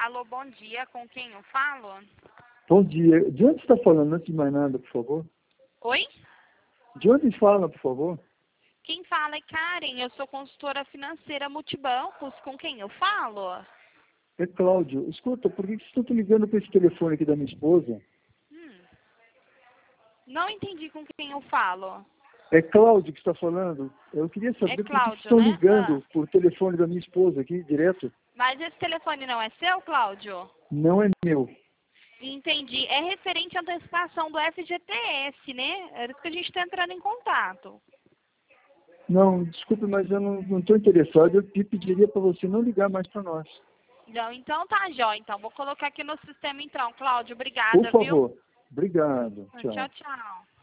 Alô, bom dia. Com quem eu falo? Bom dia. De onde você está falando, antes de mais nada, por favor? Oi? De onde fala, por favor? Quem fala é Karen. Eu sou consultora financeira multibancos. Com quem eu falo? É Cláudio. Escuta, por que você está ligando para esse telefone aqui da minha esposa? Não entendi com quem eu falo. É Cláudio que está falando? Eu queria É saber por que vocês Cláudio, estão né? ligando por o telefone da minha esposa aqui, direto. Mas esse telefone não é seu, Cláudio? Não é meu. Entendi. É referente à antecipação do FGTS, né? É isso que a gente está entrando em contato. Não, desculpe, mas eu não estou interessado. Eu pediria para você não ligar mais para nós. Não, então tá, jóia. Então, vou colocar aqui no sistema então, Cláudio. Por Obrigada, viu? favor. Obrigado. Tchau, Tchau. tchau.